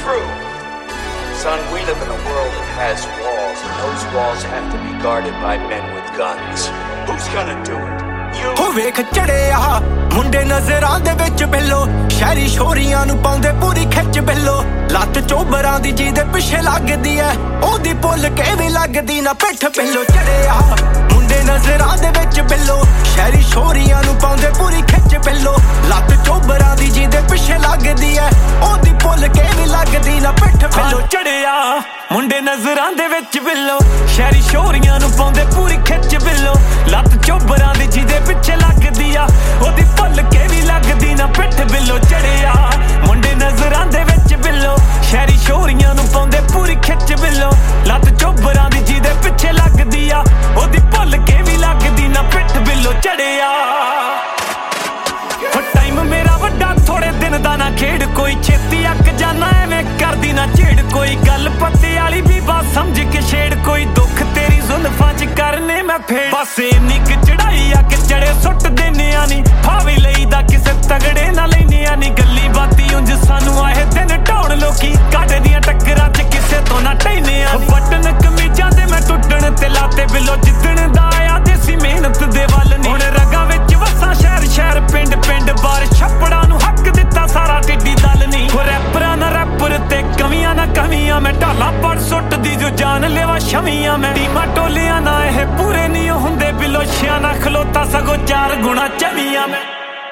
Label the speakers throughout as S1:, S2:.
S1: true. Son, we live in a world that has walls, and those walls have to be guarded by men with guns. Who's gonna do it? You?
S2: ਹੋ ਵੇਖ ਚੜਿਆ ਮੁੰਡੇ ਨਜ਼ਰਾਂ ਦੇ ਵਿੱਚ ਬਿੱਲੋ ਸ਼ਹਿਰੀ ਸ਼ੋਰੀਆਂ ਨੂੰ ਪਾਉਂਦੇ ਪੂਰੀ ਖਿੱਚ ਬਿੱਲੋ ਲੱਤ ਚੋਬਰਾਂ ਦੀ ਜਿਹਦੇ ਪਿੱਛੇ ਲੱਗਦੀ ਐ ਉਹਦੀ ਭੁੱਲ ਕੇ ਵੀ ਲੱਗਦੀ ਨਾ ਪਿੱਠ ਬਿੱਲੋ ਚੜਿਆ ਮੁੰਡੇ ਨਜ਼ਰਾਂ ਦੇ ਵਿੱਚ ਬਿੱਲੋ ਸ਼ਹਿਰੀ ਸ਼ੋਰੀਆਂ ਨੂੰ ਪਾਉਂਦੇ ਪੂਰੀ ਖਿੱਚ ਬਿੱਲੋ ਲੱਤ ਚੋਬਰਾਂ ਦੀ ਜਿਹਦੇ ਪਿੱਛੇ ਲੱਗਦੀ ਐ ਉਹਦੀ ਭੁੱਲ ਕੇ ਵੀ ਲੱਗਦੀ ਨਾ ਪਿੱਠ ਬਿੱਲੋ ਚੜਿਆ ਮੁੰਡੇ ਨਜ਼ਰਾਂ ਦੇ ਵਿੱਚ ਬਿੱਲੋ ਸ਼ਹਿਰੀ ਸ਼ੋਰੀਆਂ ਨੂੰ ਪਾਉਂਦੇ ਪੂਰੀ ਖਿੱਚ ਬਿੱਲੋ ਲੱਤ ਚੋਬਰਾਂ ਦੀ ਜਿਹਦੇ ਪਿੱਛੇ ਲੱਗਦੀ ਆ ਉਹਦੀ ਭੁੱਲ ਕੇ ਵੀ ਲੱਗਦੀ ਨਾ ਪਿੱਠ ਬਿੱਲੋ ਚੜਿਆ ਮੁੰਡੇ ਨਜ਼ਰਾਂ ਦੇ ਵਿੱਚ ਬਿੱਲੋ ਸ਼ਹਿਰੀ ਸ਼ੋਰੀਆਂ ਨੂੰ ਪਾਉਂਦੇ ਪੂਰੀ ਖਿੱਚ ਬਿੱਲੋ ਲੱਤ ਚੋਬਰਾਂ ਦੀ ਜਿਹਦੇ ਪਿੱਛੇ ਲੱਗਦੀ ਆ ਉਹਦੀ ਭੁੱਲ ਕੇ ਵੀ ਲੱਗਦੀ ਨਾ ਪਿੱਠ ਬਿੱਲੋ ਚੜਿਆ ਟਾਈਮ ਮੇਰਾ ਵੱਡਾ ਥੋੜੇ ਦਿਨ ਦਾ ਨਾ ਖੇਡ ਕੋਈ ਛੇਤੀ ਅੱਕ ਜਾਣਾ ਐਵੇਂ ਕਰਦੀ ਨਾ ਝੇੜ ਕੋਈ ਗੱਲ ਪੱਤੇ ਵਾਲੀ ਵੀ ਬਾਤ ਸਮਝ ਕੇ ਛੇੜ ਕੋਈ ਦੁੱਖ ਤੇਰੀ ਜ਼ੁਲਫਾਂ 'ਚ ਕਰਨੇ ਮੈਂ ਫੇੜ ਬਸ ਇੰਨੀ ਕੁ ਚੜਾਈ ਆ ਕਿ ਚੜੇ ਸੁੱਟ ਦੇਨਿਆ ਨੀ ਫਾਵੀ ਲਈਦਾ ਕਿਸੇ ਤਗੜੇ ਨਾ ਲੈਨਿਆ ਨੀ ਗੱਲੀ ਬਾਤੀ ਉਂਝ ਸਾਨੂੰ ਆਏ ਦਿਨ ਢਾਉਣ ਲੋਕੀ ਕਾਟੇ ਦੀਆਂ ਟੱਕਰਾਂ 'ਚ ਕਿਸੇ ਤੋਂ ਨਾ ਟੈਨਿਆ ਬਟਨ ਕਮੀਜ਼ਾਂ ਤੇ ਮੈਂ ਟੁੱਟਣ ਤੇ ਲਾਤੇ ਬਿੱਲੋ ਜਿੱਦਣ ਦਾ ਆਇਆ ਦੇਸੀ ਮਿਹਨਤ ਦੇ ਵੱਲ ਨੀ ਹੁਣ ਰਗਾਂ ਵਿੱਚ ਵਸਾਂ ਸ਼ਹਿਰ ਸ਼ਹਿਰ ਪਿੰਡ ਪਿੰਡ ਬਾਰ ਛੱਪੜਾਂ ਨੂੰ ਹੱਕ ਦਿੱਤਾ ਸਾਰਾ ਟਿੱਡੀ ਦਲ ਨੀ ਹੋ ਰੈਪਰਾਂ ਨਾ ਰੈਪਰ ਤੇ ਕਮੀਆਂ ਨਾ ਕਮੀਆਂ ਮੈਂ ਢਾਲਾ ਪੜ ਸੁੱਟਦੀ ਜੋ ਜਾਨ ਲੈਵਾ ਸ਼ਮੀਆਂ ਮੈਂ ਟੀਮਾਂ ਟੋਲਿਆਂ ਨਾ ਇਹ ਪੂਰੇ ਨਹੀਂ ਹੁੰਦੇ ਬਿਲੋਸ਼ਿਆਂ ਨਾ ਖਲੋਤਾ ਸਗੋਂ 4 ਗੁਣਾ ਚਵੀਆਂ ਮੈਂ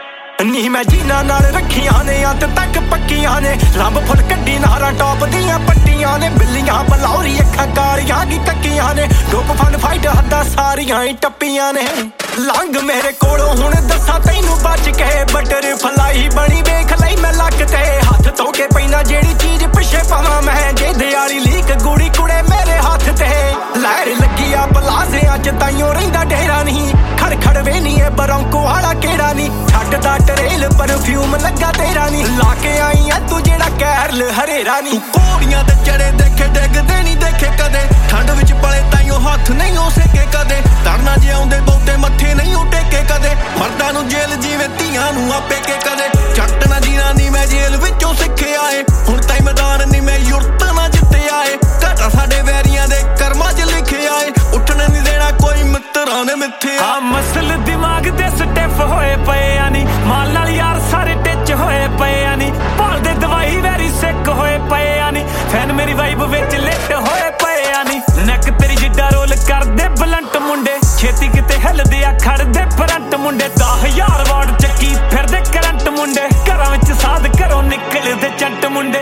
S2: ਨੀ ਮੈਂ ਜੀਨਾ ਨਾਲ ਰੱਖੀਆਂ ਨੇ ਅੰਤ ਤੱਕ ਪੱਕੀਆਂ ਨੇ ਰੱਬ ਫੁੱਲ ਕੱਢੀ ਨਾਰਾਂ ਟੌਪ ਦੀਆਂ ਪੱਟੀਆਂ ਨੇ ਬਿੱਲੀਆਂ ਬਲੌਰੀ ਅੱਖਾਂ ਕਾਰੀਆਂ ਦੀ ਟੱਕੀਆਂ ਨੇ ਡੋਪ ਫਨ ਫਾਈਟ ਹੱਦਾਂ ਸਾਰੀਆਂ ਹੀ ਟੱਪੀਆਂ ਨੇ ਲੰਘ ਮੇਰੇ ਕੋਲੋਂ ਹੁਣ ਦੱਸਾਂ ਤੈਨੂੰ ਬਚ ਕੇ ਬਟਰ ਫਲਾਈ ਬਣੀ ਵੇਖ ਲਈ ਮੈਂ ਲੱਕ ਤੇ ਹੱਥ ਧੋ ਕੇ ਪੈਣਾ ਜਿਹੜੀ ਚੀਜ਼ ਪਿੱਛੇ ਪਾਵਾਂ ਮੈਂ ਜਿਹਦੇ ਵਾਲੀ ਲੀਕ ਗੁੜੀ ਕੁੜੇ ਮੇਰੇ ਹੱਥ ਤੇ ਲਹਿਰ ਲੱਗੀ ਆ ਪਲਾਜ਼ਿਆਂ 'ਚ ਤਾਈਓ ਰਹਿੰਦਾ ਡੇਰਾ ਨਹੀਂ ਖੜ ਖੜ ਵੇ ਨੀ ਇਹ ਬਰੌਂਕੋ ਵਾਲਾ ਕਿਹੜਾ ਨਹੀਂ ਛੱਡਦਾ ਟਰੇਲ ਪਰਫਿਊਮ ਲੱਗਾ ਤੇਰਾ ਨੀ ਲਾ ਕੇ ਆਈ ਐ ਤੂੰ ਜਿਹੜਾ ਕੈਰਲ ਹਰੇਰਾ ਨੀ ਘੋੜੀਆਂ ਤੇ ਚੜੇ ਦੇਖੇ ਡਿੱਗਦੇ ਨਹੀਂ ਦੇਖੇ ਕਦੇ ਠੰਡ ਵਿੱਚ ਪਲੇ ਤਾਈਓ ਹੱਥ ਨਹੀਂ ਹੋ ਸਕੇ ਕਦੇ ਤਰਨਾ ਜਿਉਂਦੇ ਬਹੁਤੇ ਮੱਥੇ ਨਹੀਂ ਟੇਕੇ ਕਦੇ ਮਰਦਾਂ ਨੂੰ ਜੇਲ੍ਹ ਜਿਵੇਂ ਧੀਆਂ ਨੂੰ ਆਪੇ ਕੇ ਕਦੇ ਛੱਟ ਨਾ ਜੀਣਾ ਨੀ ਮੈਂ ਜੇਲ੍ਹ ਵਿੱਚੋਂ ਸਿੱਖਿਆ ਏ ਹੁਣ ਤਾਈ ਮੈਦਾਨ ਨੀ ਮੈਂ ਯੁਰਤ ਨਾ ਜਿੱਤਿਆ ਏ ਘਾਟਾ ਸਾਡੇ ਵੈਰੀਆਂ ਦੇ ਕਰਮਾਂ 'ਚ ਲਿਖਿਆ ਏ ਉੱਠਣ ਨਹੀਂ ਦੇਣਾ ਕੋਈ ਮਿੱਤਰਾਂ ਨੇ ਮਿੱਥਿਆ ਆ ਮਸਲ ਦਿਮਾਗ ਦੇ ਸਟੈਫ ਹੋਏ ਪਏ ਆ ਨੀ ਮਾਲ ਨਾਲ ਯਾਰ ਸਾਰੇ ਟਿੱਚ ਹੋਏ ਪਏ ਆ ਨੀ ਭਾਲਦੇ ਦਵਾਈ ਵੈਰੀ ਸਿੱਕ ਹੋਏ ਪਏ ਆ ਨੀ ਫੈਨ ਮੇਰੀ ਵਾਈਬ ਵਿੱਚ ਲਿਟ ਹੋਏ ਪਏ ਆ ਨੀ ਨੈਕ ਤੇਰੀ ਜਿੱਡਾ ਰੋਲ ਕਰਦੇ ਬਲੰਟ ਮੁੰਡੇ ਛੇਤੀ ਕਿਤੇ ਹਿੱਲਦੇ ਆ ਖੜਦੇ ਫਰੰਟ ਮੁੰਡੇ 10,000 ਵਾਟ ਚੱਕੀ ਫਿਰਦੇ ਕਰੰਟ ਮੁੰਡੇ ਘਰਾਂ ਵਿੱਚ ਸਾਧ ਘਰੋਂ ਨਿਕਲਦੇ ਚੰਟ ਮੁੰਡੇ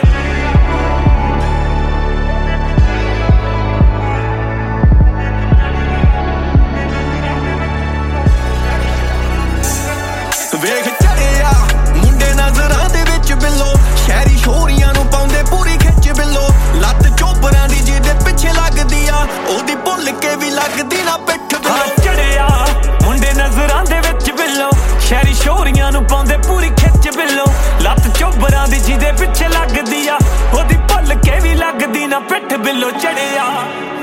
S2: ਵੇਖ ਚੜਿਆ ਮੁੰਡੇ ਨਜ਼ਰਾਂ ਦੇ ਵਿੱਚ ਬਿੱਲੋ ਸ਼ਹਿਰੀ ਸ਼ੋਰੀਆਂ ਨੂੰ ਪਾਉਂਦੇ ਪੂਰੀ ਖਿੱਚ ਬਿੱਲੋ ਲੱਤ ਚੋਬਰਾਂ ਦੀ ਜਿਹਦੇ ਪਿੱਛੇ ਲੱਗਦੀ ਆ ਉਹਦੀ ਭੁੱਲ ਕੇ ਵੀ ਲੱਗਦੀ ਨਾ ਪਿੱਠ ਬਿੱਲੋ ਚੜਿਆ ਮੁੰਡੇ ਨਜ਼ਰਾਂ ਦੇ ਵਿੱਚ ਬਿੱਲੋ ਸ਼ਹਿਰੀ ਸ਼ੋਰੀਆਂ ਨੂੰ ਪਾਉਂਦੇ ਪੂਰੀ ਖਿੱਚ ਬਿੱਲੋ ਲੱਤ ਚੋਬਰਾਂ ਦੀ ਜਿਹਦੇ ਪਿੱਛੇ ਲੱਗਦੀ ਆ ਉਹਦੀ ਭੁੱਲ ਕੇ ਵੀ ਲੱਗਦੀ ਨਾ ਪਿੱਠ ਬਿੱਲੋ ਚੜਿਆ